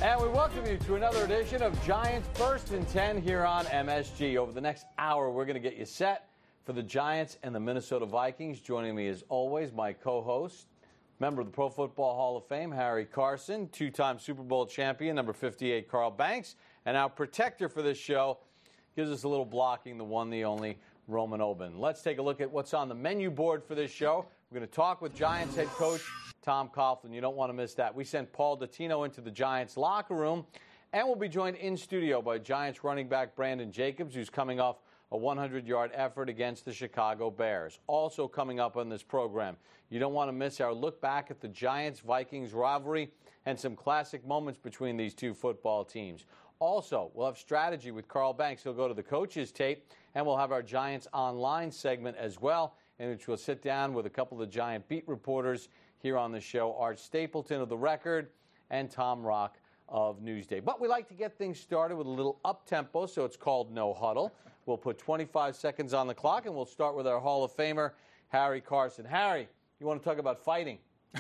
And we welcome you to another edition of Giants First and 10 here on MSG. Over the next hour, we're going to get you set for the Giants and the Minnesota Vikings. Joining me as always, my co-host, member of the Pro Football Hall of Fame, Harry Carson, two-time Super Bowl champion, number 58, Carl Banks, and our protector for this show, gives us a little blocking, the one, the only, Roman Oben. Let's take a look at what's on the menu board for this show. We're going to talk with Giants head coach Tom Coughlin. You don't want to miss that. We sent Paul Dottino into the Giants locker room, and we'll be joined in studio by Giants running back Brandon Jacobs, who's coming off a 100-yard effort against the Chicago Bears. Also coming up on this program, you don't want to miss our look back at the Giants-Vikings rivalry and some classic moments between these two football teams. Also, we'll have strategy with Carl Banks. He'll go to the coaches' tape, and we'll have our Giants Online segment as well, in which we'll sit down with a couple of the Giant beat reporters here on the show, Art Stapleton of The Record and Tom Rock of Newsday. But we like to get things started with a little up-tempo, so it's called No Huddle. We'll put 25 seconds on the clock, and we'll start with our Hall of Famer, Harry Carson. Harry, you want to talk about fighting?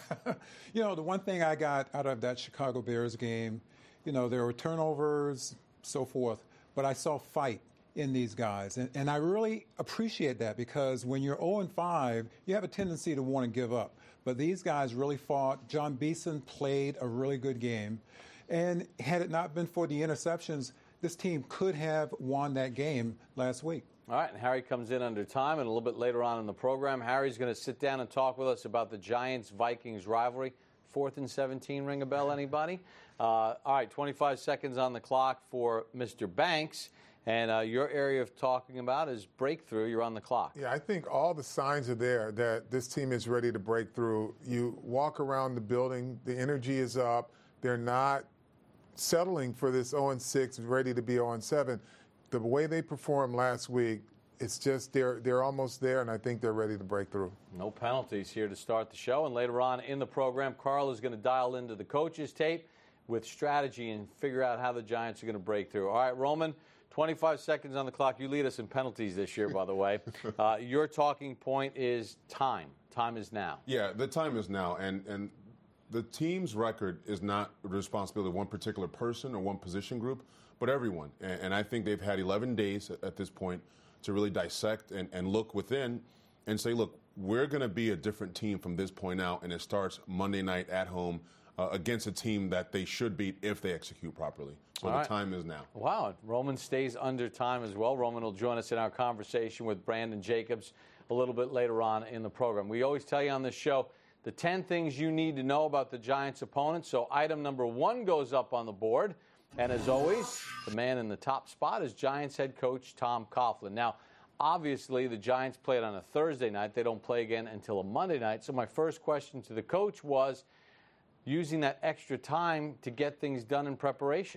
The one thing I got out of that Chicago Bears game, there were turnovers, so forth, but I saw fight in these guys. And I really appreciate that because when you're 0-5, you have a tendency to want to give up. But these guys really fought. John Beeson played a really good game. And had it not been for the interceptions, this team could have won that game last week. All right, and Harry comes in under time, and a little bit later on in the program, Harry's going to sit down and talk with us about the Giants-Vikings rivalry. 4th and 17, ring a bell, anybody? All right, 25 seconds on the clock for Mr. Banks. And your area of talking about is breakthrough. You're on the clock. Yeah, I think all the signs are there that this team is ready to break through. You walk around the building, the energy is up. They're not settling for this 0-6, ready to be 0-7. The way they performed last week, it's just they're almost there, and I think they're ready to break through. No penalties here to start the show. And later on in the program, Carl is going to dial into the coaches' tape with strategy and figure out how the Giants are going to break through. All right, Roman, 25 seconds on the clock. You lead us in penalties this year, by the way. Your talking point is time. Time is now. Yeah, the time is now. And the team's record is not the responsibility of one particular person or one position group, but everyone. And I think they've had 11 days at this point to really dissect and look within and say, look, we're going to be a different team from this point out, and it starts Monday night at home against a team that they should beat if they execute properly. So the time is now. Wow. Roman stays under time as well. Roman will join us in our conversation with Brandon Jacobs a little bit later on in the program. We always tell you on this show the 10 things you need to know about the Giants' opponent. So item number 1 goes up on the board. And as always, the man in the top spot is Giants head coach Tom Coughlin. Now, obviously, the Giants played on a Thursday night. They don't play again until a Monday night. So my first question to the coach was, using that extra time to get things done in preparation.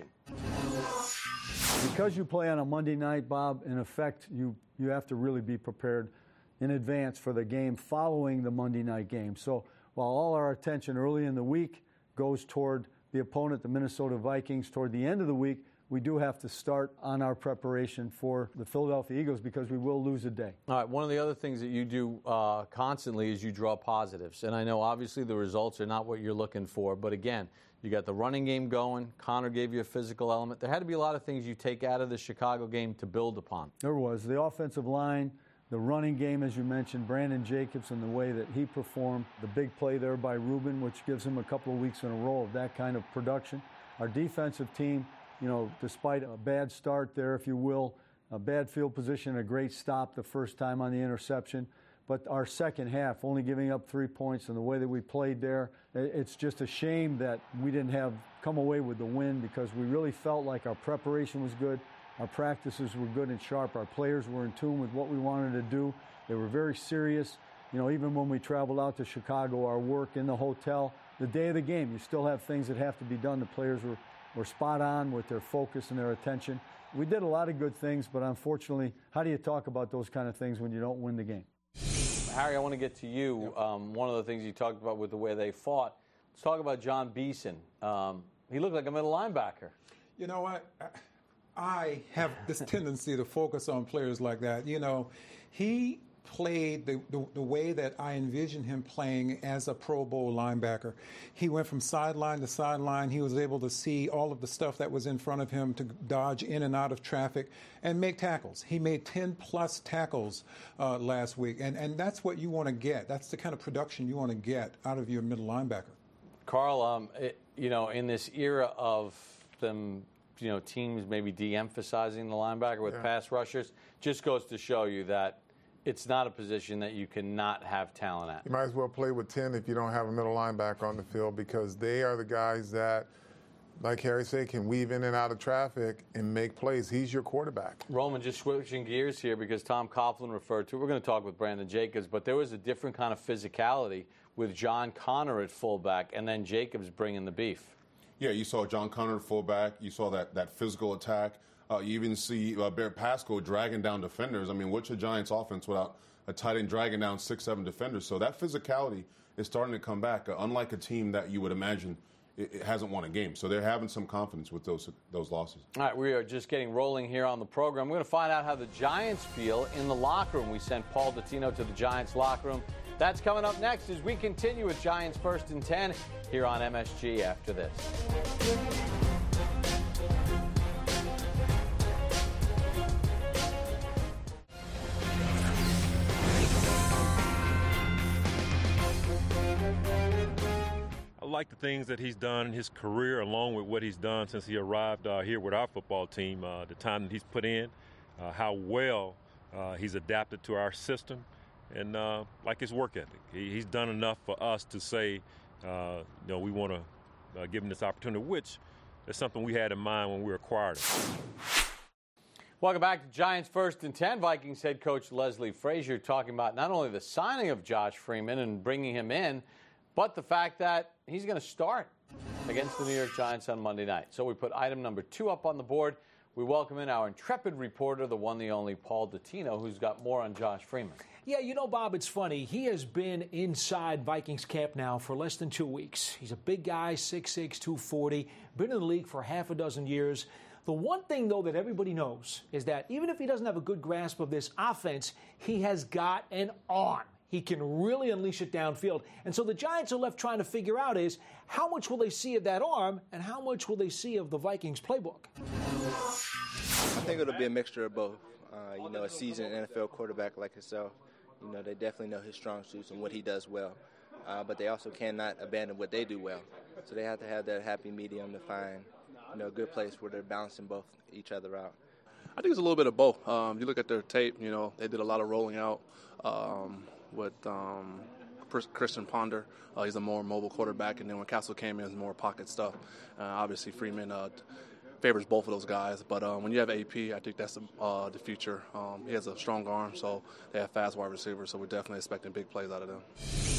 Because you play on a Monday night, Bob, in effect, you have to really be prepared in advance for the game following the Monday night game. So while all our attention early in the week goes toward the opponent, the Minnesota Vikings, toward the end of the week, we do have to start on our preparation for the Philadelphia Eagles because we will lose a day. All right, one of the other things that you do constantly is you draw positives. And I know obviously the results are not what you're looking for, but again, you got the running game going. Connor gave you a physical element. There had to be a lot of things you take out of the Chicago game to build upon. There was. The offensive line, the running game, as you mentioned, Brandon Jacobs and the way that he performed, the big play there by Reuben, which gives him a couple of weeks in a row of that kind of production. Our defensive team, despite a bad start there, if you will, a bad field position, a great stop the first time on the interception. But our second half, only giving up 3 points, and the way that we played there, it's just a shame that we didn't come away with the win because we really felt like our preparation was good, our practices were good and sharp, our players were in tune with what we wanted to do. They were very serious. Even when we traveled out to Chicago, our work in the hotel, the day of the game, you still have things that have to be done. The players were spot on with their focus and their attention. We did a lot of good things, but unfortunately, how do you talk about those kind of things when you don't win the game? Harry, I want to get to you. One of the things you talked about with the way they fought. Let's talk about John Beeson. He looked like a middle linebacker. You know what? I have this tendency to focus on players like that. He played the way that I envisioned him playing as a Pro Bowl linebacker. He went from sideline to sideline. He was able to see all of the stuff that was in front of him to dodge in and out of traffic and make tackles. He made 10-plus tackles last week, and that's what you want to get. That's the kind of production you want to get out of your middle linebacker. Carl, in this era of them, teams maybe de-emphasizing the linebacker with pass rushers, just goes to show you that it's not a position that you cannot have talent at. You might as well play with 10 if you don't have a middle linebacker on the field, because they are the guys that, like Harry said, can weave in and out of traffic and make plays. He's your quarterback. Roman, just switching gears here because Tom Coughlin referred to, we're going to talk with Brandon Jacobs, but there was a different kind of physicality with John Connor at fullback and then Jacobs bringing the beef. Yeah, you saw John Connor at fullback. You saw that physical attack. You even see Bear Pasco dragging down defenders. I mean, what's a Giants offense without a tight end dragging down 6-7 defenders? So that physicality is starting to come back, unlike a team that you would imagine it hasn't won a game. So they're having some confidence with those losses. All right, we are just getting rolling here on the program. We're going to find out how the Giants feel in the locker room. We sent Paul Dottino to the Giants locker room. That's coming up next as we continue with Giants First and 10 here on MSG after this. I like the things that he's done in his career, along with what he's done since he arrived here with our football team, the time that he's put in, how well he's adapted to our system, and like his work ethic. He's done enough for us to say, we want to give him this opportunity, which is something we had in mind when we acquired him. Welcome back to Giants First and 10. Vikings head coach Leslie Frazier talking about not only the signing of Josh Freeman and bringing him in, but the fact that he's going to start against the New York Giants on Monday night. So we put item number 2 up on the board. We welcome in our intrepid reporter, the one, the only, Paul Dottino, who's got more on Josh Freeman. Yeah, Bob, it's funny. He has been inside Vikings camp now for less than 2 weeks. He's a big guy, 6'6", 240, been in the league for half a dozen years. The one thing, though, that everybody knows is that even if he doesn't have a good grasp of this offense, he has got an arm. He can really unleash it downfield. And so the Giants are left trying to figure out is how much will they see of that arm and how much will they see of the Vikings playbook? I think it'll be a mixture of both. A seasoned NFL quarterback like himself, they definitely know his strong suits and what he does well. But they also cannot abandon what they do well. So they have to have that happy medium to find, a good place where they're balancing both each other out. I think it's a little bit of both. You look at their tape, they did a lot of rolling out with Christian Ponder. He's a more mobile quarterback, and then when Castle came in, it's more pocket stuff. Obviously, Freeman favors both of those guys, but when you have AP, I think that's the future. He has a strong arm, so they have fast wide receivers, so we're definitely expecting big plays out of them.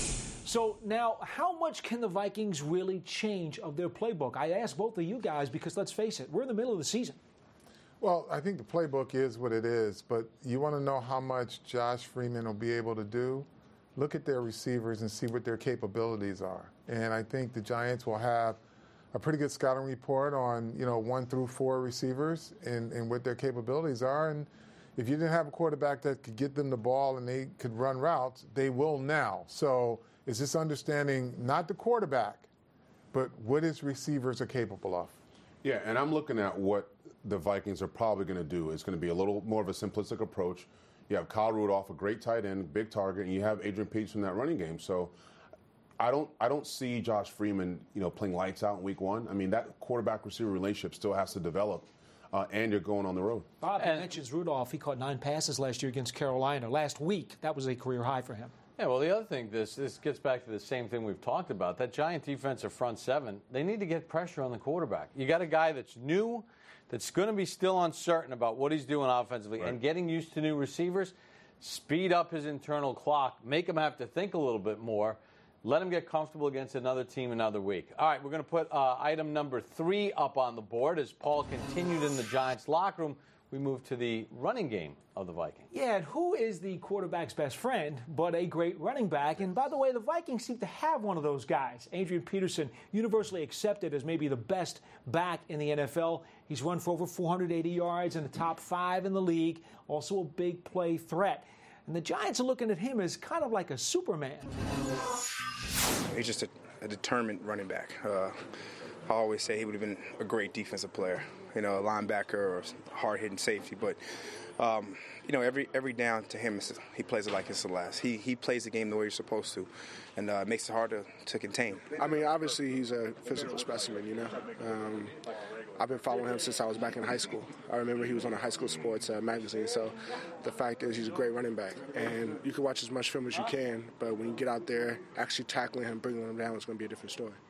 So now, how much can the Vikings really change of their playbook? I ask both of you guys because, let's face it, we're in the middle of the season. Well, I think the playbook is what it is, but you want to know how much Josh Freeman will be able to do? Look at their receivers and see what their capabilities are. And I think the Giants will have a pretty good scouting report on, 1 through 4 receivers and what their capabilities are. And if you didn't have a quarterback that could get them the ball and they could run routes, they will now. So it's just understanding not the quarterback, but what his receivers are capable of. Yeah, and I'm looking at what the Vikings are probably going to do. It's going to be a little more of a simplistic approach. You have Kyle Rudolph, a great tight end, big target, and you have Adrian Peterson in that running game. So I don't see Josh Freeman, playing lights out in week 1. I mean, that quarterback-receiver relationship still has to develop, and you're going on the road. Bob mentions Rudolph. He caught 9 passes last year against Carolina. Last week, that was a career high for him. Yeah, well, the other thing, this gets back to the same thing we've talked about. That Giant defensive front 7, they need to get pressure on the quarterback. You got a guy that's new, that's going to be still uncertain about what he's doing offensively, right, and getting used to new receivers. Speed up his internal clock, make him have to think a little bit more, let him get comfortable against another team another week. All right, we're going to put item number 3 up on the board. As Paul continued in the Giants locker room, we move to the running game of the Vikings. Yeah, and who is the quarterback's best friend but a great running back? And by the way, the Vikings seem to have one of those guys. Adrian Peterson, universally accepted as maybe the best back in the NFL. He's run for over 480 yards in the top 5 in the league. Also a big play threat. And the Giants are looking at him as kind of like a Superman. He's just a determined running back. I always say he would have been a great defensive player, a linebacker or hard-hitting safety. But, every down to him, he plays it like it's the last. He plays the game the way you're supposed to, and it makes it hard to contain. I mean, obviously he's a physical specimen, I've been following him since I was back in high school. I remember he was on a high school sports magazine. So the fact is he's a great running back. And you can watch as much film as you can, but when you get out there actually tackling him, bringing him down, it's going to be a different story.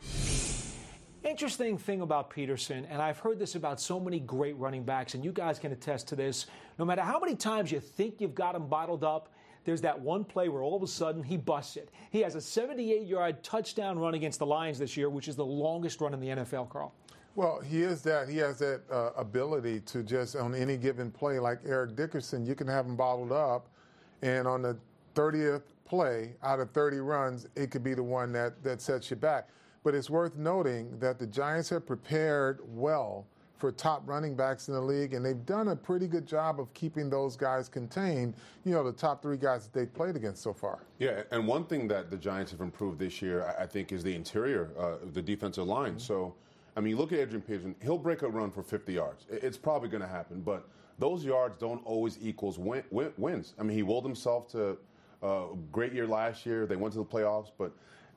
Interesting thing about Peterson, and I've heard this about so many great running backs, and you guys can attest to this, no matter how many times you think you've got him bottled up, there's that one play where all of a sudden he busts it. He has a 78-yard touchdown run against the Lions this year, which is the longest run in the NFL, Carl. Well, he has that ability to just, on any given play, like Eric Dickerson, you can have him bottled up, and on the 30th play out of 30 runs, it could be the one that sets you back. But it's worth noting that the Giants have prepared well for top running backs in the league, and they've done a pretty good job of keeping those guys contained, the top 3 guys that they've played against so far. Yeah, and one thing that the Giants have improved this year, I think, is the interior, the defensive line. Mm-hmm. So, you look at Adrian Peterson, he'll break a run for 50 yards. It's probably going to happen, but those yards don't always equals wins. He willed himself to a great year last year. They went to the playoffs, but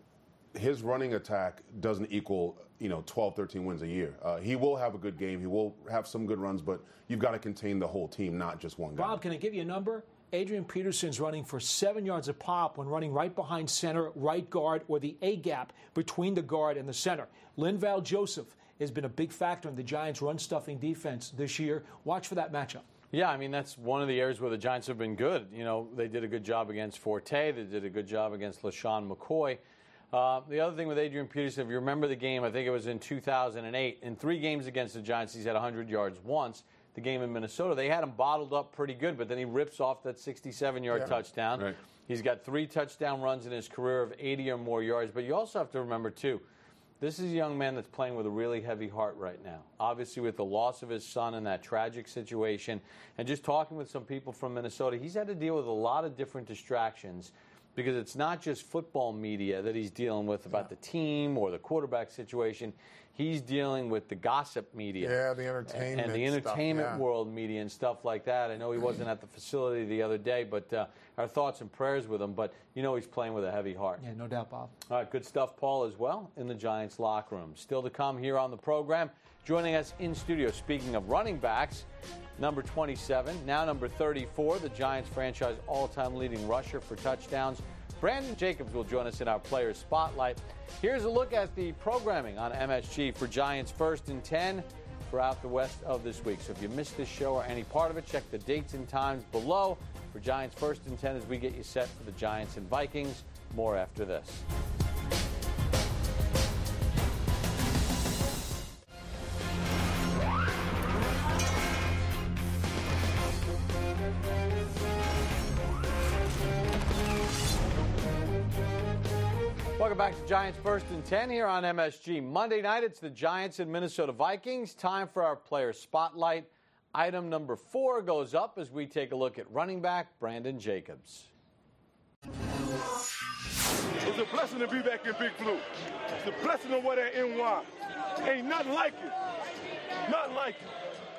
his running attack doesn't equal, 12, 13 wins a year. He will have a good game. He will have some good runs, but you've got to contain the whole team, not just one guy. Bob, can I give you a number? Adrian Peterson's running for 7 yards a pop when running right behind center, right guard, or the A-gap between the guard and the center. Linval Joseph has been a big factor in the Giants' run-stuffing defense this year. Watch for that matchup. Yeah, that's one of the areas where the Giants have been good. They did a good job against Forte. They did a good job against LaShawn McCoy. The other thing with Adrian Peterson, if you remember the game, I think it was in 2008, in 3 games against the Giants, he's had 100 yards once. The game in Minnesota, they had him bottled up pretty good, but then he rips off that 67-yard touchdown. Right. He's got 3 touchdown runs in his career of 80 or more yards. But you also have to remember, too, this is a young man that's playing with a really heavy heart right now. Obviously, with the loss of his son in that tragic situation, and just talking with some people from Minnesota, he's had to deal with a lot of different distractions, because it's not just football media that he's dealing with about the team or the quarterback situation. He's dealing with the gossip media. Yeah, the entertainment and the entertainment world media and stuff like that. I know he wasn't at the facility the other day, but our thoughts and prayers with him. But he's playing with a heavy heart. Yeah, no doubt, Bob. All right, good stuff, Paul, as well, in the Giants locker room. Still to come here on the program. Joining us in studio, speaking of running backs, number 27, now number 34, the Giants franchise all-time leading rusher for touchdowns. Brandon Jacobs will join us in our Players Spotlight. Here's a look at the programming on MSG for Giants First and 10 throughout the rest of this week. So if you missed this show or any part of it, check the dates and times below for Giants First and 10 as we get you set for the Giants and Vikings. More after this. Welcome back to Giants First and 10 here on MSG. Monday night, it's the Giants and Minnesota Vikings. Time for our Player Spotlight. Item number 4 goes up as we take a look at running back Brandon Jacobs. It's a blessing to be back in Big Blue. It's a blessing to wear that NY. Ain't nothing like it. Nothing like it.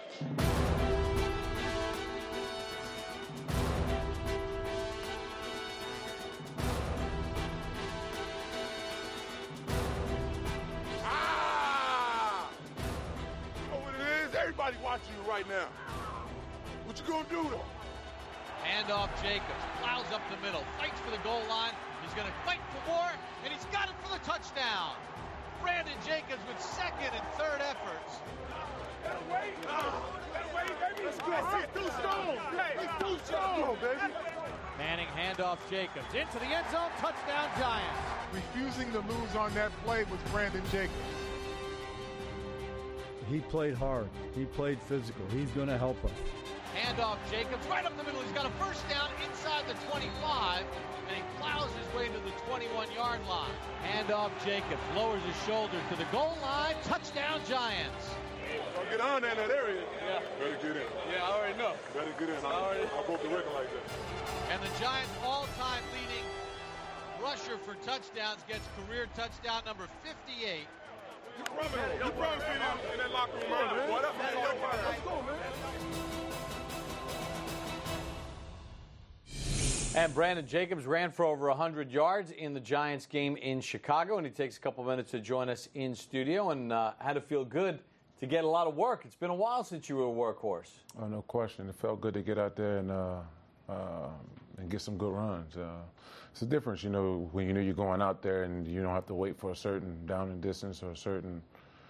Everybody watching you right now. What you gonna do though? Handoff Jacobs, plows up the middle, fights for the goal line. He's gonna fight for more, and he's got it for the touchdown. Brandon Jacobs with second and third efforts. Better wait, baby. Let's go. It's too strong. It's too strong, baby. Manning handoff Jacobs into the end zone, touchdown Giants. Refusing to lose on that play was Brandon Jacobs. He played hard. He played physical. He's going to help us. Handoff Jacobs right up the middle. He's got a first down inside the 25, and he plows his way to the 21-yard line. Handoff Jacobs lowers his shoulder to the goal line. Touchdown Giants. Don't get on there in that area. Yeah. Better get in. Yeah, I already know. Better get in. I broke the record like that. And the Giants' all-time leading rusher for touchdowns gets career touchdown number 58. You promised me in that locker room, man. Boy, that's your part. Let's go, man. And Brandon Jacobs ran for over 100 yards in the Giants game in Chicago, and he takes a couple minutes to join us in studio, and had to feel good to get a lot of work. It's been a while since you were a workhorse. Oh, no question. It felt good to get out there and get some good runs. It's a difference, when you know you're going out there and you don't have to wait for a certain down and distance or a certain,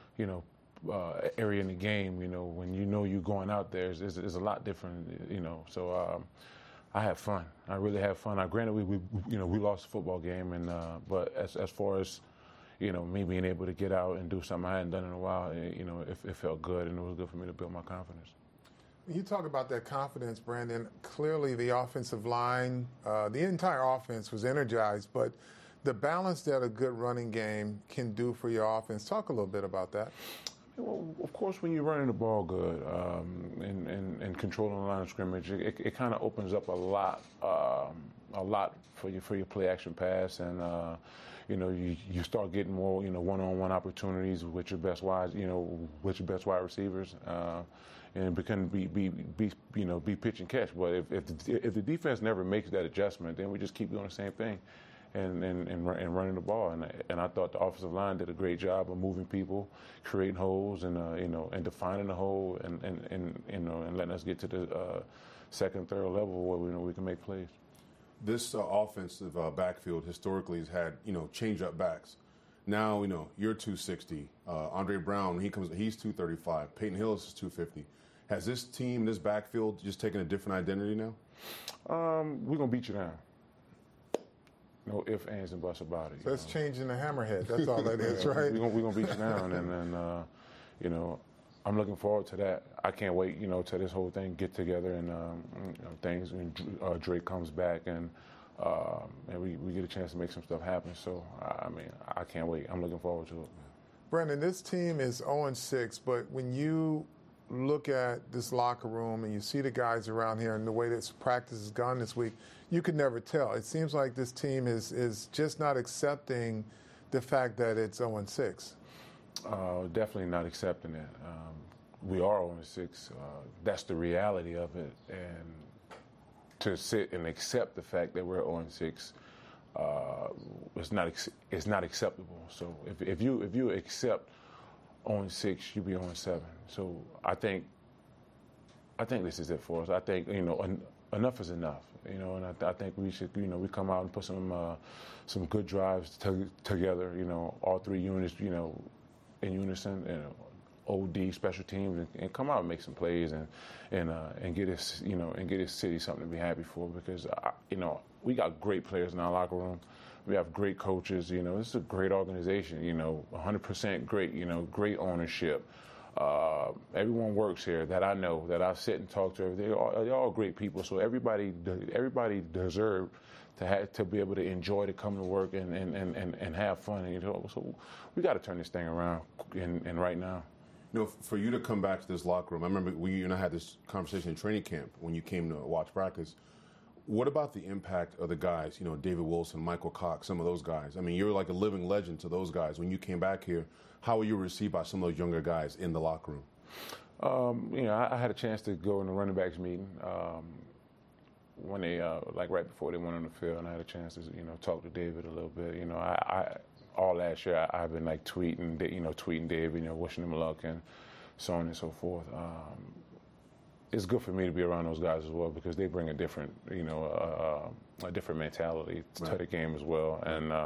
area in the game. When you know you're going out there, it's a lot different. So I had fun. I really had fun. Granted, we lost the football game, but as far as me being able to get out and do something I hadn't done in a while, it felt good, and it was good for me to build my confidence. You talk about that confidence, Brandon. Clearly, the offensive line, the entire offense was energized, but the balance that a good running game can do for your offense. Talk a little bit about that. Well, of course, when you're running the ball good and controlling the line of scrimmage, it kind of opens up a lot for your play action pass, and you start getting more one-on-one opportunities with your best wide receivers. And it can be pitch and catch. But if the defense never makes that adjustment, then we just keep doing the same thing, and running the ball. And I thought the offensive line did a great job of moving people, creating holes, and defining the hole, and letting us get to the second, third level where we can make plays. This offensive backfield historically has had change-up backs. Now you're 260. Andre Brown, he's 235. Peyton Hillis is 250. Has this team, this backfield, just taken a different identity now? We're gonna beat you down. No ifs, ands, and buts about it. So that's changing the hammerhead. That's all that is, right? We're gonna beat you down, and I'm looking forward to that. I can't wait, till this whole thing get together and things. And Drake comes back and we get a chance to make some stuff happen. So I can't wait. I'm looking forward to it. Brandon, this team is 0-6, but when you look at this locker room and you see the guys around here and the way this practice has gone this week, you could never tell. It seems like this team is just not accepting the fact that it's 0-6. Definitely not accepting it. We are 0-6. That's the reality of it. And to sit and accept the fact that we're 0-6, it's not acceptable. So if you accept 0-6, you be 0-7. So I think this is it for us. I think enough is enough. And I think we should we come out and put some good drives together. All three units in unison. OD special teams and come out and make some plays and get us and get this city something to be happy for, because we got great players in our locker room. We have great coaches. This is a great organization. 100% great. Great ownership. Everyone works here that I know, that I sit and talk to. They're all great people. So everybody deserves to be able to enjoy to come to work and have fun. So we got to turn this thing around and right now. For you to come back to this locker room, I remember you and I had this conversation in training camp when you came to watch practice. What about the impact of the guys, David Wilson, Michael Cox, some of those guys? I mean, you're like a living legend to those guys. When you came back here, how were you received by some of those younger guys in the locker room? I had a chance to go in the running backs meeting when they, right before they went on the field, and I had a chance to, talk to David a little bit. All last year I've been tweeting David, wishing him luck and so on and so forth. It's good for me to be around those guys as well, because they bring a different, a different mentality to the game as well.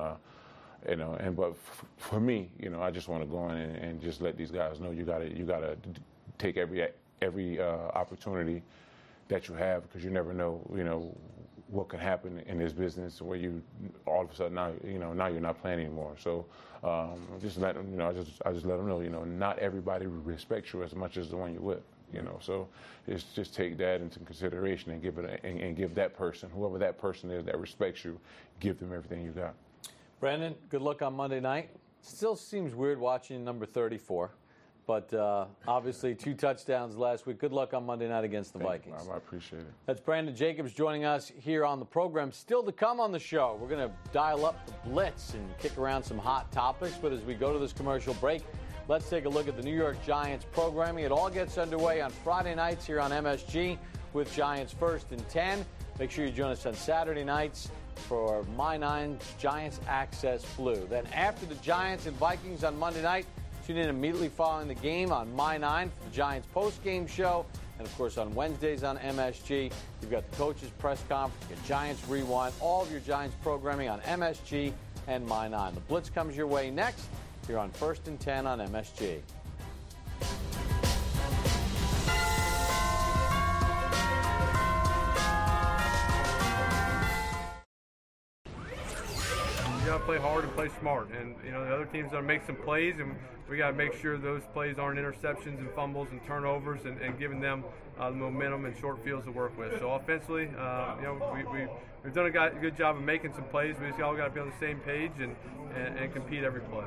And but for me, I just want to go in and just let these guys know you gotta take every opportunity that you have, because you never know, what can happen in this business where you all of a sudden now you're not playing anymore. So just let them, I just let them know, not everybody respects you as much as the one you're with. So it's just take that into consideration and give it and give that person, whoever that person is that respects you, give them everything you got. Brandon, good luck on Monday night. Still seems weird watching number 34. But obviously 2 touchdowns last week. Good luck on Monday night against the Vikings. I appreciate it. That's Brandon Jacobs joining us here on the program. Still to come on the show, we're going to dial up the blitz and kick around some hot topics. But as we go to this commercial break, let's take a look at the New York Giants programming. It all gets underway on Friday nights here on MSG with Giants First and 10. Make sure you join us on Saturday nights for My Nine Giants Access Blue. Then after the Giants and Vikings on Monday night, tune in immediately following the game on My Nine for the Giants post-game show. And, of course, on Wednesdays on MSG, you've got the Coaches Press Conference, you've got Giants Rewind, all of your Giants programming on MSG and My Nine. The Blitz comes your way next here on First and 10 on MSG. You got to play hard and play smart, and the other team's going to make some plays, and we got to make sure those plays aren't interceptions and fumbles and turnovers, and giving them the momentum and short fields to work with. So offensively, we've done a good job of making some plays. We just all got to be on the same page and compete every play.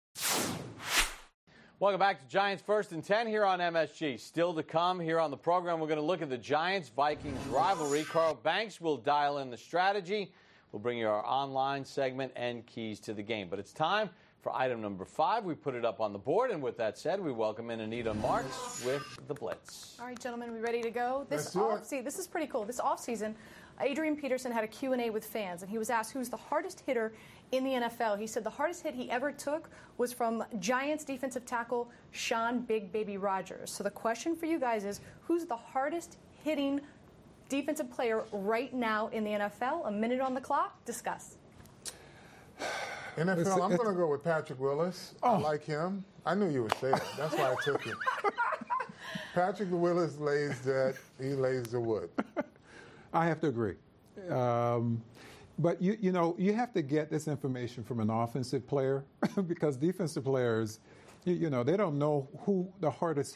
Welcome back to Giants First and 10 here on MSG. Still to come here on the program, we're going to look at the Giants-Vikings rivalry. Carl Banks will dial in the strategy. We'll bring you our online segment and keys to the game. But it's time for item number 5. We put it up on the board. And with that said, we welcome in Anita Marks with the Blitz. All right, gentlemen, we ready to go? This is pretty cool. This offseason, Adrian Peterson had a Q&A with fans, and he was asked who's the hardest hitter in the NFL. He said the hardest hit he ever took was from Giants defensive tackle Sean Big Baby Rogers. So the question for you guys is, who's the hardest hitting defensive player right now in the NFL? A minute on the clock. Discuss. NFL, I'm going to go with Patrick Willis. I like him. I knew you would say that. That's why I took it. Patrick Willis lays the wood. I have to agree. But you have to get this information from an offensive player because defensive players, they don't know who the hardest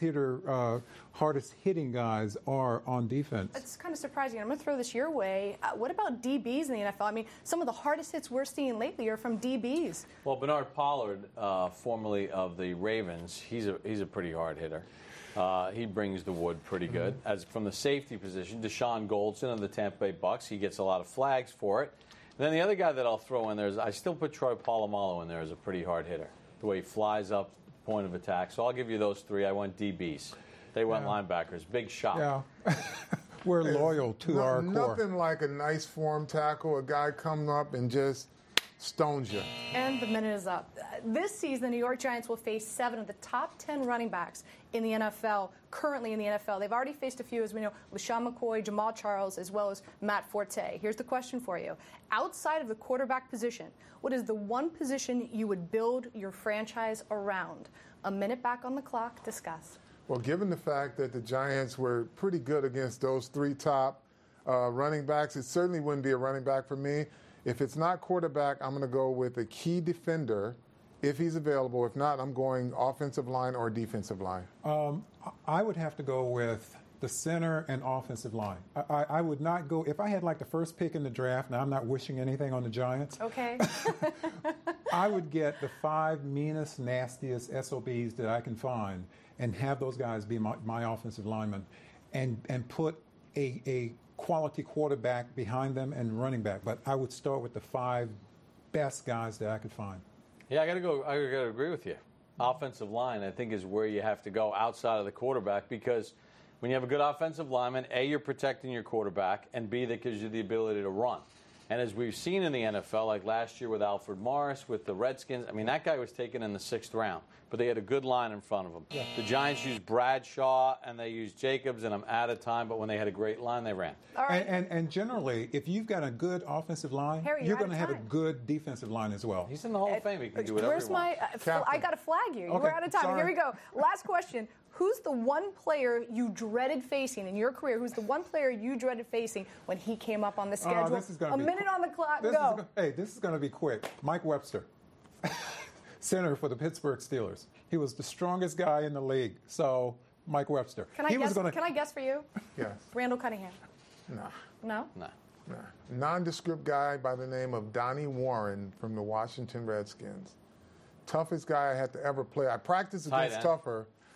hitting guys are on defense. It's kind of surprising. I'm going to throw this your way. What about DBs in the NFL? I mean, some of the hardest hits we're seeing lately are from DBs. Well, Bernard Pollard, formerly of the Ravens, he's a pretty hard hitter. He brings the wood pretty good. As from the safety position, Deshaun Goldson of the Tampa Bay Bucks, he gets a lot of flags for it. And then the other guy that I'll throw in there is I still put Troy Polamalu in there as a pretty hard hitter. The way he flies up point of attack. So I'll give you those 3. I went DBs. They went linebackers. Big shot. Yeah. We're loyal to our core. Nothing like a nice form tackle, a guy coming up and just stones you. And the minute is up. This season, the New York Giants will face 7 of the top 10 running backs in the NFL, currently in the NFL. They've already faced a few, as we know, LaShawn McCoy, Jamal Charles, as well as Matt Forte. Here's the question for you. Outside of the quarterback position, what is the one position you would build your franchise around? A minute back on the clock. Discuss. Well, given the fact that the Giants were pretty good against those 3 top running backs, it certainly wouldn't be a running back for me. If it's not quarterback, I'm going to go with a key defender if he's available. If not, I'm going offensive line or defensive line. I would have to go with the center and offensive line. I would not go, if I had like the first pick in the draft, now I'm not wishing anything on the Giants. Okay. I would get the 5 meanest, nastiest SOBs that I can find and have those guys be my offensive linemen and put a quality quarterback behind them and running back. But I would start with the 5 best guys that I could find. Yeah, I got to agree with you. Offensive line, I think, is where you have to go outside of the quarterback because when you have a good offensive lineman, A, you're protecting your quarterback, and B, that gives you the ability to run. And as we've seen in the NFL, like last year with Alfred Morris, with the Redskins, I mean, that guy was taken in the 6th round, but they had a good line in front of him. Yeah. The Giants used Bradshaw, and they used Jacobs, and I'm out of time, but when they had a great line, they ran. All right. And generally, if you've got a good offensive line, Harry, you're going to have a good defensive line as well. He's in the Hall of Fame. He can do whatever Where's he wants. I got to flag you. You were out of time. Sorry. Here we go. Last question. Who's the one player you dreaded facing in your career? Who's the one player you dreaded facing when he came up on the schedule? A minute on the clock, go. This is going to be quick. Mike Webster, center for the Pittsburgh Steelers. He was the strongest guy in the league. So, Mike Webster. Can I guess for you? Yes. Randall Cunningham. No. No? No. No. Nondescript guy by the name of Donnie Warren from the Washington Redskins. Toughest guy I had to ever play. I practiced against tougher.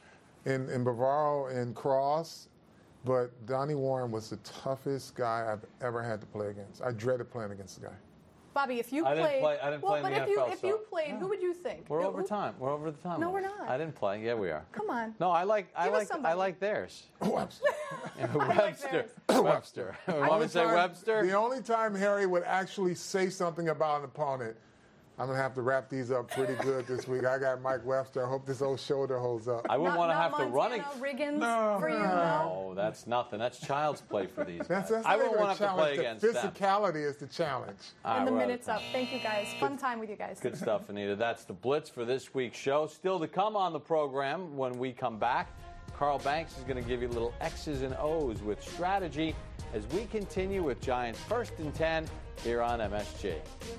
in Bavaro and Cross, but Donnie Warren was the toughest guy I've ever had to play against. I dreaded playing against the guy. Bobby, if you played, I didn't play in the NFL. If you played, who would you think? We're over time. We're over the time. No, we're not. I didn't play. Yeah, we are. Come on. No, I like theirs. Webster. Webster. Webster. Want me to say Webster? The only time Harry would actually say something about an opponent, I'm going to have to wrap these up pretty good this week. I got Mike Webster. I hope this old shoulder holds up. I wouldn't want to have Montana, to run it. Riggins for you, No, that's nothing. That's child's play for these guys. That's I wouldn't want to have to play against them. Physicality is the challenge. And the minute's up. Thank you, guys. Fun time with you guys. Good stuff, Anita. That's the Blitz for this week's show. Still to come on the program when we come back. Carl Banks is going to give you little X's and O's with strategy as we continue with Giants 1st and 10 here on MSG.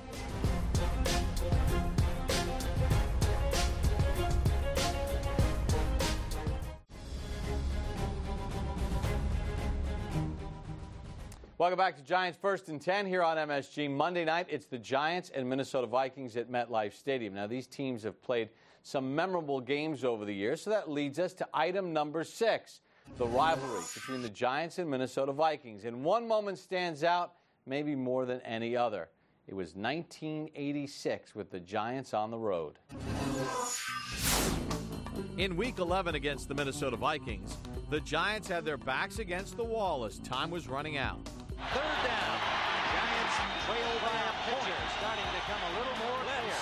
Welcome back to Giants 1st and 10 here on MSG. Monday night, it's the Giants and Minnesota Vikings at MetLife Stadium. Now, these teams have played some memorable games over the years, so that leads us to item number 6, the rivalry between the Giants and Minnesota Vikings. And one moment stands out, maybe more than any other. It was 1986 with the Giants on the road. In Week 11 against the Minnesota Vikings, the Giants had their backs against the wall as time was running out. 3rd down. Giants trail by a pitcher, starting to come a little more clear.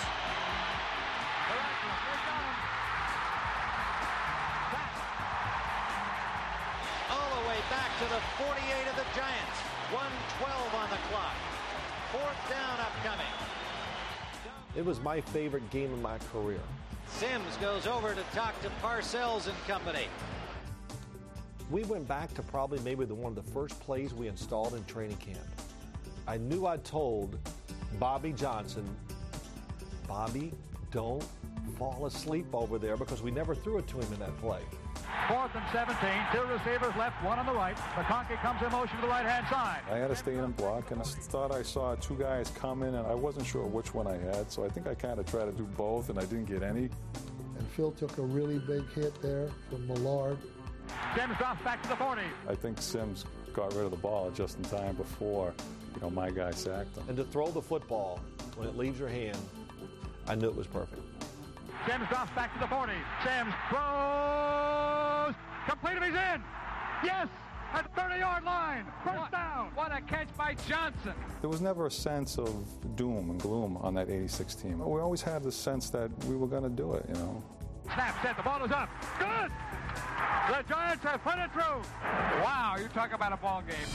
All the way back to the 48 of the Giants. 1:12 on the clock. 4th down upcoming. It was my favorite game of my career. Sims goes over to talk to Parcells and company. We went back to probably maybe one of the first plays we installed in training camp. I knew I told Bobby Johnson, Bobby, don't fall asleep over there, because we never threw it to him in that play. 4th and 17, 2 receivers left, 1 on the right. McConkey comes in motion to the right-hand side. I had to stay in and block, and I thought I saw 2 guys come in, and I wasn't sure which one I had, so I think I kind of tried to do both, and I didn't get any. And Phil took a really big hit there from Millard. Sims drops back to the 40. I think Sims got rid of the ball just in time before, my guy sacked him. And to throw the football when it leaves your hand, I knew it was perfect. Sims drops back to the 40. Sims throws. Complete, he's in. Yes, at the 30-yard line. First down. What a catch by Johnson. There was never a sense of doom and gloom on that 86 team. We always had the sense that we were going to do it, Snap set, the ball is up. Good. The Giants have put it through. Wow, you talk about a ball game.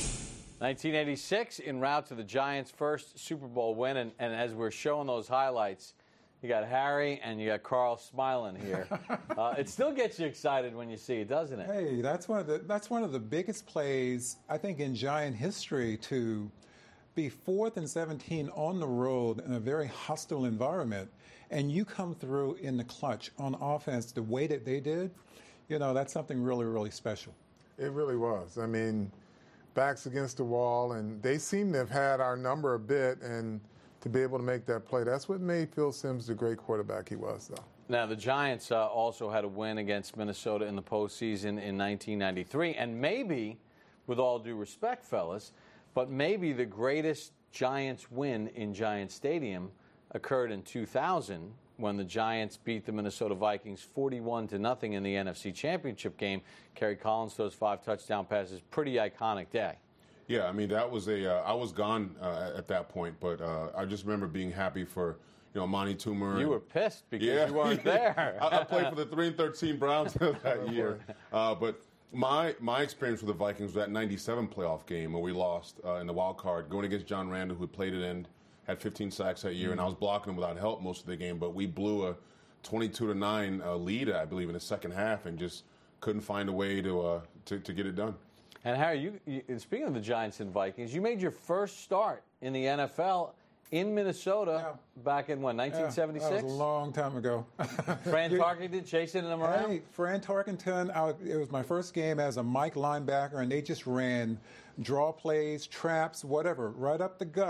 1986 en route to the Giants' first Super Bowl win, and as we're showing those highlights, you got Harry and you got Carl smiling here. It still gets you excited when you see it, doesn't it? Hey, that's one of the biggest plays I think in Giant history, to be 4th and 17 on the road in a very hostile environment, and you come through in the clutch on offense the way that they did. That's something really, really special. It really was. I mean, backs against the wall, and they seem to have had our number a bit, and to be able to make that play, that's what made Phil Sims the great quarterback he was, though. Now, the Giants also had a win against Minnesota in the postseason in 1993, and maybe, with all due respect, fellas, but maybe the greatest Giants win in Giant Stadium occurred in 2000, when the Giants beat the Minnesota Vikings 41-0 in the NFC Championship game. Kerry Collins throws 5 touchdown passes. Pretty iconic day. Yeah, I mean, that was I was gone at that point, but I just remember being happy for, Monty Toomer. You were pissed because you weren't there. I played for the 3-13 Browns that year. But my experience with the Vikings was that 97 playoff game where we lost in the wild card, going against John Randall, who played it end. Had 15 sacks that year, and I was blocking him without help most of the game, but we blew a 22-9 lead, I believe, in the second half, and just couldn't find a way to get it done. And Harry, you speaking of the Giants and Vikings, you made your first start in the NFL in Minnesota back in, 1976? Yeah, that was a long time ago. Fran Tarkenton chasing them around? Hey, Fran Tarkenton, it was my first game as a Mike linebacker, and they just ran draw plays, traps, whatever, right up the gut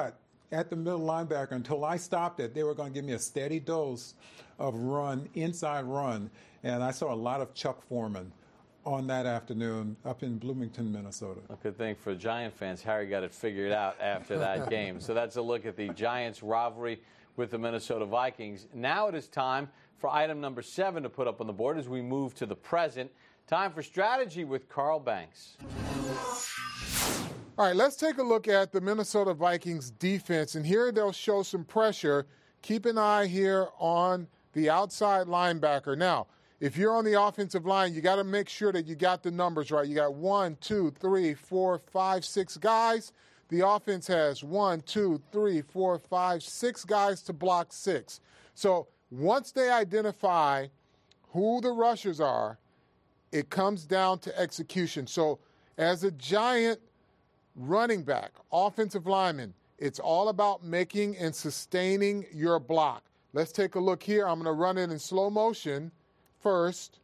at the middle linebacker until I stopped it. They were going to give me a steady dose of inside run. And I saw a lot of Chuck Foreman on that afternoon up in Bloomington, Minnesota. A good thing for Giant fans, Harry got it figured out after that game. So that's a look at the Giants' rivalry with the Minnesota Vikings. Now it is time for item number 7 to put up on the board as we move to the present. Time for strategy with Carl Banks. All right, let's take a look at the Minnesota Vikings defense. And here they'll show some pressure. Keep an eye here on the outside linebacker. Now, if you're on the offensive line, you got to make sure that you got the numbers right. You got 1, 2, 3, 4, 5, 6 guys. The offense has 1, 2, 3, 4, 5, 6 guys to block 6. So once they identify who the rushers are, it comes down to execution. So as a Giant running back, offensive lineman, it's all about making and sustaining your block. Let's take a look here. I'm going to run it in slow motion first.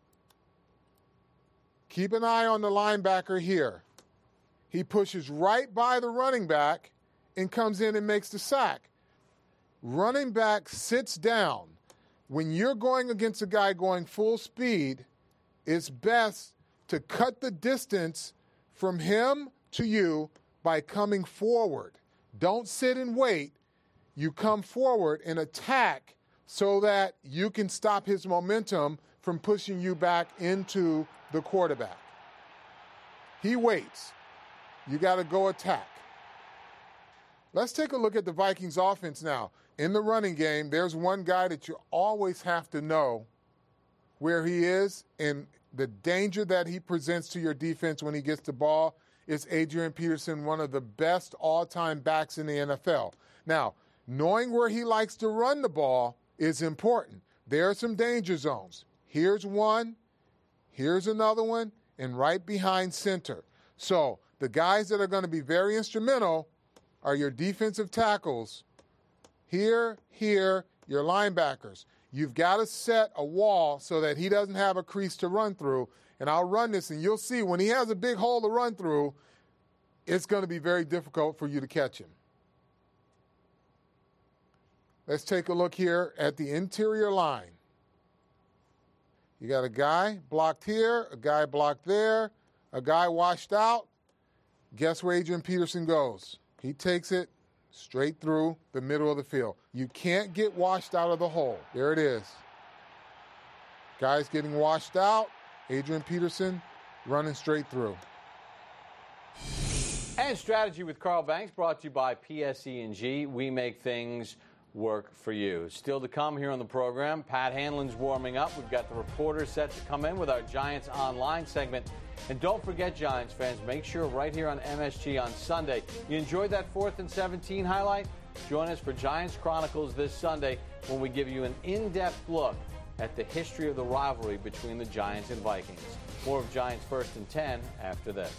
Keep an eye on the linebacker here. He pushes right by the running back and comes in and makes the sack. Running back sits down. When you're going against a guy going full speed, it's best to cut the distance from him to you by coming forward. Don't sit and wait. You come forward and attack so that you can stop his momentum from pushing you back into the quarterback. He waits. You got to go attack. Let's take a look at the Vikings offense now. In the running game, there's one guy that you always have to know where he is and the danger that he presents to your defense when he gets the ball. Is Adrian Peterson, one of the best all-time backs in the NFL. Now, knowing where he likes to run the ball is important. There are some danger zones. Here's one, here's another one, and right behind center. So the guys that are going to be very instrumental are your defensive tackles. Here, your linebackers. You've got to set a wall so that he doesn't have a crease to run through. And I'll run this, and you'll see when he has a big hole to run through, it's going to be very difficult for you to catch him. Let's take a look here at the interior line. You got a guy blocked here, a guy blocked there, a guy washed out. Guess where Adrian Peterson goes? He takes it straight through the middle of the field. You can't get washed out of the hole. There it is. Guys getting washed out. Adrian Peterson running straight through. And Strategy with Carl Banks brought to you by PSE&G. We make things work for you. Still to come here on the program, Pat Hanlon's warming up. We've got the reporters set to come in with our Giants Online segment. And don't forget, Giants fans, make sure right here on MSG on Sunday, you enjoyed that 4th and 17 highlight? Join us for Giants Chronicles this Sunday when we give you an in-depth look at the history of the rivalry between the Giants and Vikings. More of Giants 1st and 10 after this.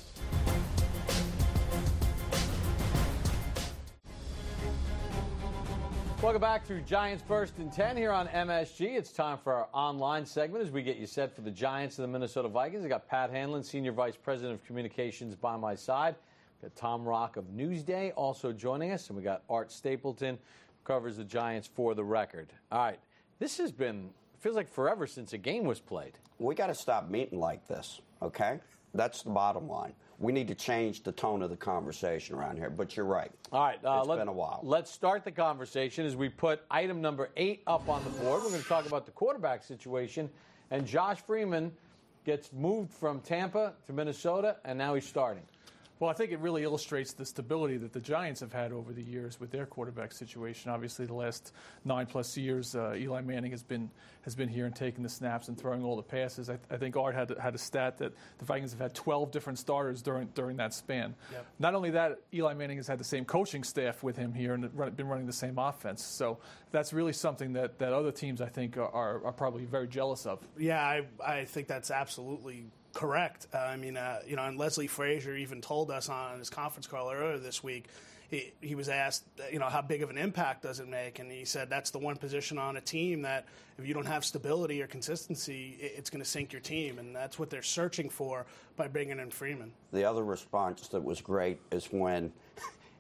Welcome back to Giants 1st and 10 here on MSG. It's time for our online segment as we get you set for the Giants and the Minnesota Vikings. I got Pat Hanlon, Senior Vice President of Communications, by my side. We got Tom Rock of Newsday also joining us, and we got Art Stapleton, who covers the Giants for The Record. All right, this has been, feels like forever since a game was played. We got to stop meeting like this, okay? That's the bottom line. We need to change the tone of the conversation around here, but you're right. All right. It's been a while. Let's start the conversation as we put item number 8 up on the board. We're going to talk about the quarterback situation, and Josh Freeman gets moved from Tampa to Minnesota, and now he's starting. Well, I think it really illustrates the stability that the Giants have had over the years with their quarterback situation. Obviously, the last 9+ years, Eli Manning has been here and taking the snaps and throwing all the passes. I think Art had a stat that the Vikings have had 12 different starters during that span. Yep. Not only that, Eli Manning has had the same coaching staff with him here and been running the same offense. So that's really something that other teams, I think, are probably very jealous of. Yeah, I think that's absolutely correct. And Leslie Frazier even told us on his conference call earlier this week, he was asked, how big of an impact does it make? And he said that's the one position on a team that if you don't have stability or consistency, it's going to sink your team. And that's what they're searching for by bringing in Freeman. The other response that was great is when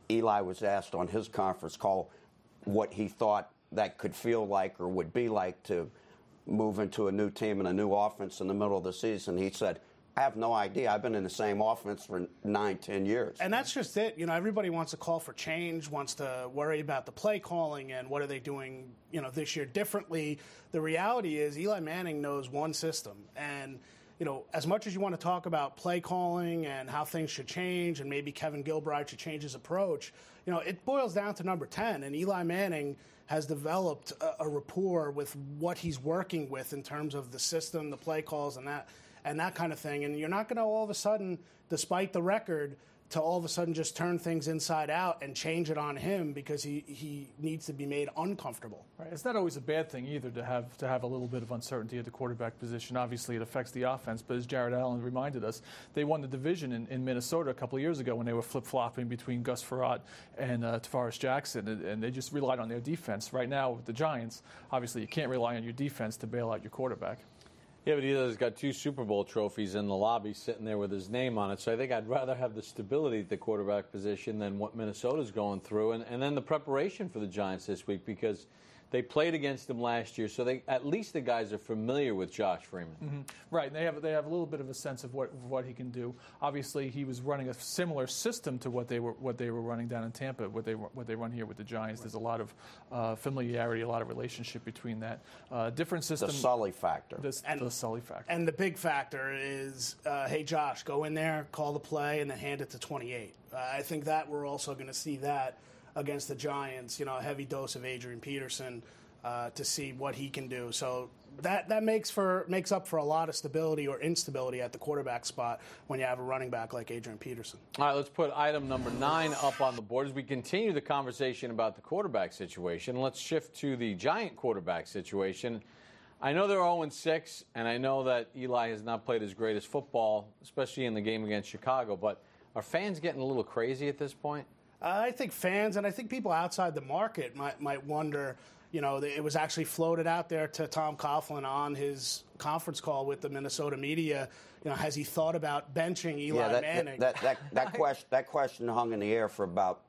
Eli was asked on his conference call what he thought that could feel like or would be like to move into a new team and a new offense in the middle of the season. He said, I have no idea. I've been in the same offense for 9-10 years. And that's just it. You know, everybody wants to call for change, wants to worry about the play calling and what are they doing, you know, this year differently. The reality is Eli Manning knows one system. And, you know, as much as you want to talk about play calling and how things should change and maybe Kevin Gilbride should change his approach, you know, it boils down to number 10. And Eli Manning has developed a rapport with what he's working with in terms of the system, the play calls, and that kind of thing. And you're not going to all of a sudden, despite the record, to all of a sudden just turn things inside out and change it on him because he needs to be made uncomfortable. Right. It's not always a bad thing either to have a little bit of uncertainty at the quarterback position. Obviously, it affects the offense, but as Jared Allen reminded us, they won the division in Minnesota a couple of years ago when they were flip-flopping between Gus Frerotte and Tavares Jackson, and they just relied on their defense. Right now with the Giants, obviously you can't rely on your defense to bail out your quarterback. Yeah, but Eli's got 2 Super Bowl trophies in the lobby sitting there with his name on it. So I think I'd rather have the stability at the quarterback position than what Minnesota's going through. And then the preparation for the Giants this week, because they played against them last year, so at least the guys are familiar with Josh Freeman. Mm-hmm. Right, and they have a little bit of a sense of what he can do. Obviously, he was running a similar system to what they were running down in Tampa. What they run here with the Giants. There's a lot of familiarity, a lot of relationship between that. Different system. The Sully factor. The Sully factor. And the big factor is, hey, Josh, go in there, call the play, and then hand it to 28. I think that we're also going to see that against the Giants, you know, a heavy dose of Adrian Peterson to see what he can do. So that makes up for a lot of stability or instability at the quarterback spot when you have a running back like Adrian Peterson. All right, let's put item number 9 up on the board as we continue the conversation about the quarterback situation. Let's shift to the Giant quarterback situation. I know they're 0-6, and I know that Eli has not played his greatest football, especially in the game against Chicago, but are fans getting a little crazy at this point? I think fans and I think people outside the market might wonder, you know, it was actually floated out there to Tom Coughlin on his conference call with the Minnesota media. You know, has he thought about benching Eli Manning? That question hung in the air for about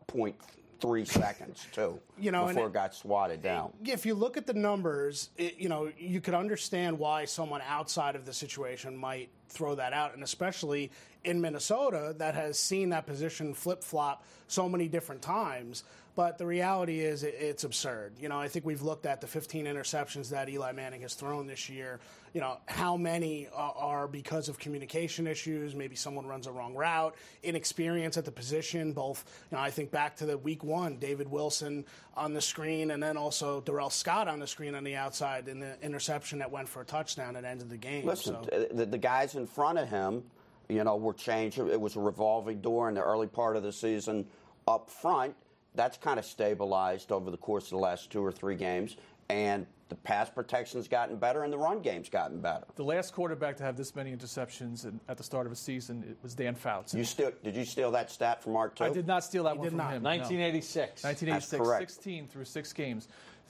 0.3 seconds, too, before it got swatted down. If you look at the numbers, you could understand why someone outside of the situation might throw that out, and especially in Minnesota that has seen that position flip-flop so many different times. But the reality is it's absurd. You know, I think we've looked at the 15 interceptions that Eli Manning has thrown this year. You know, how many are because of communication issues, maybe someone runs a wrong route, inexperience at the position, both, you know, I think back to the week 1, David Wilson on the screen, and then also Darrell Scott on the screen on the outside in the interception that went for a touchdown at the end of the game. Listen, the guys in front of him, you know, were changed. It was a revolving door in the early part of the season up front. That's kind of stabilized over the course of the last 2 or 3 games, and the pass protection's gotten better and the run game's gotten better. The last quarterback to have this many interceptions at the start of a season, it was Dan Fouts. Did you steal that stat from Art too? I did not steal that one from him. 1986. 1986, That's correct. 16 through 6 games.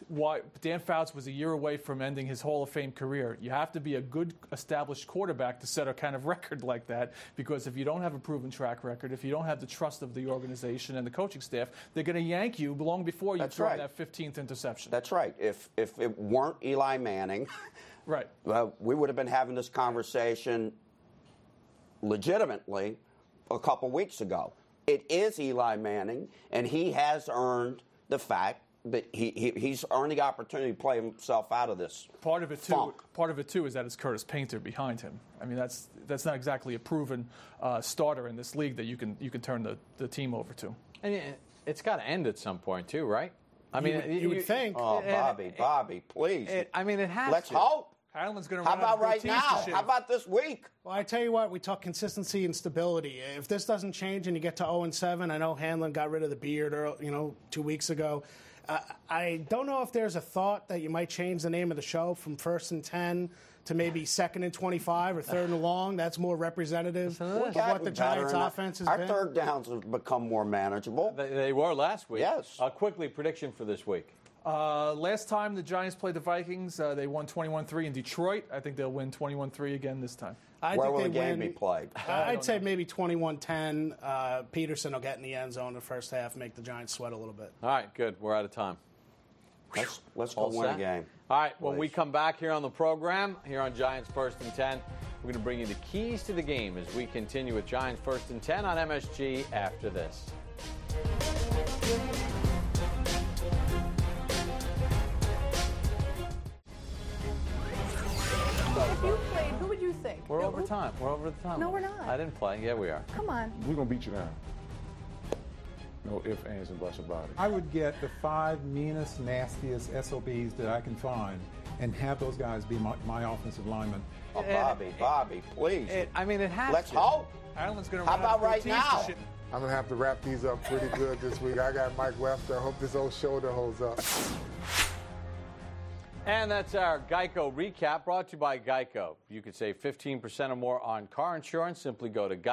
Dan Fouts was a year away from ending his Hall of Fame career. You have to be a good established quarterback to set a kind of record like that, because if you don't have a proven track record, if you don't have the trust of the organization and the coaching staff, they're going to yank you long before you throw that 15th interception. That's right. If it weren't Eli Manning, right, we would have been having this conversation legitimately a couple weeks ago. It is Eli Manning, and he has earned the fact that he's earned the opportunity to play himself out of this. Part of it too is that it's Curtis Painter behind him. I mean, that's not exactly a proven starter in this league that you can turn the team over to. And it's got to end at some point too, right? I mean, you would think. Oh, Bobby, please. It has. Let's hope. Hanlon's going to How run about out of right teams now? this year. How about this week? Well, I tell you what, we talk consistency and stability. If this doesn't change and you get to 0-7, I know Hanlon got rid of the beard, 2 weeks ago. I don't know if there's a thought that you might change the name of the show from 1st and 10 to maybe 2nd and 25 or 3rd and long. That's more representative of what the Giants' offense has been. Our third downs have become more manageable. They were last week. Yes. Quickly, prediction for this week. Last time the Giants played the Vikings, they won 21-3 in Detroit. I think they'll win 21-3 again this time. Where will the game be played? I'd say maybe 21-10. Peterson will get in the end zone in the first half, make the Giants sweat a little bit. All right, good. We're out of time. Let's go win a game. All right, when we come back here on the program, here on Giants First and 10, we're going to bring you the keys to the game as we continue with Giants First and 10 on MSG after this. If you played, who would you think? We're over time. We're over the time. No, we're not. I didn't play. Yeah, we are. Come on. We're going to beat you now. No ifs, ands, and buts about it. I would get the 5 meanest, nastiest SOBs that I can find and have those guys be my offensive linemen. Oh, Bobby, please. It has Let's to. hope. Allen's going How about right now? I'm going to have to wrap these up pretty good this week. I got Mike Webster. I hope this old shoulder holds up. And that's our Geico recap brought to you by Geico. You could save 15% or more on car insurance. Simply go to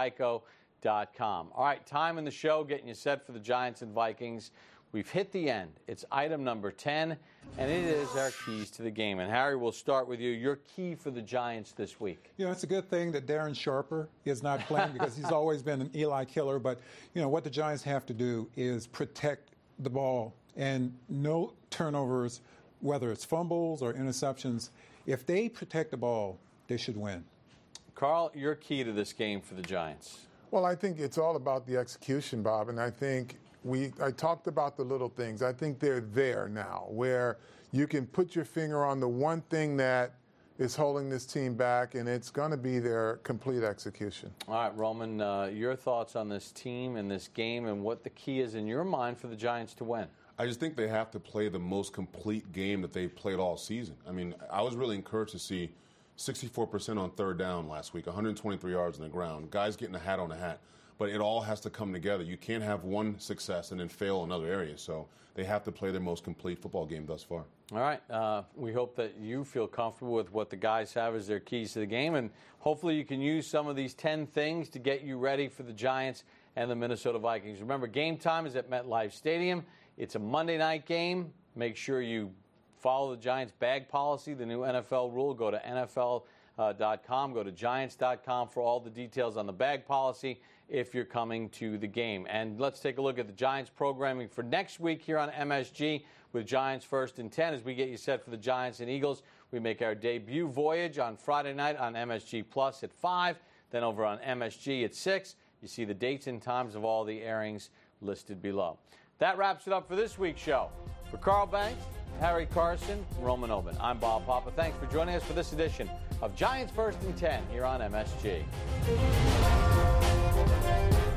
geico.com. All right, time in the show getting you set for the Giants and Vikings. We've hit the end. It's item number 10, and it is our keys to the game. And Harry, we'll start with you. Your key for the Giants this week. You know, it's a good thing that Darren Sharper is not playing because he's always been an Eli killer. But, you know, what the Giants have to do is protect the ball and no turnovers, whether it's fumbles or interceptions. If they protect the ball, they should win. Carl, your key to this game for the Giants. Well, I think it's all about the execution, Bob, and I think I talked about the little things. I think they're there now where you can put your finger on the one thing that is holding this team back, and it's going to be their complete execution. All right, Roman, your thoughts on this team and this game and what the key is in your mind for the Giants to win? I just think they have to play the most complete game that they've played all season. I mean, I was really encouraged to see 64% on third down last week, 123 yards on the ground, guys getting a hat on a hat. But it all has to come together. You can't have one success and then fail in other areas. So they have to play their most complete football game thus far. All right. We hope that you feel comfortable with what the guys have as their keys to the game. And hopefully you can use some of these 10 things to get you ready for the Giants and the Minnesota Vikings. Remember, game time is at MetLife Stadium. It's a Monday night game. Make sure you follow the Giants bag policy, the new NFL rule. Go to NFL.com. Go to Giants.com for all the details on the bag policy if you're coming to the game. And let's take a look at the Giants programming for next week here on MSG with Giants First and 10 as we get you set for the Giants and Eagles. We make our debut voyage on Friday night on MSG Plus at 5, then over on MSG at 6. You see the dates and times of all the airings listed below. That wraps it up for this week's show. For Carl Banks, Harry Carson, Roman Oben, I'm Bob Papa. Thanks for joining us for this edition of Giants First and 10 here on MSG.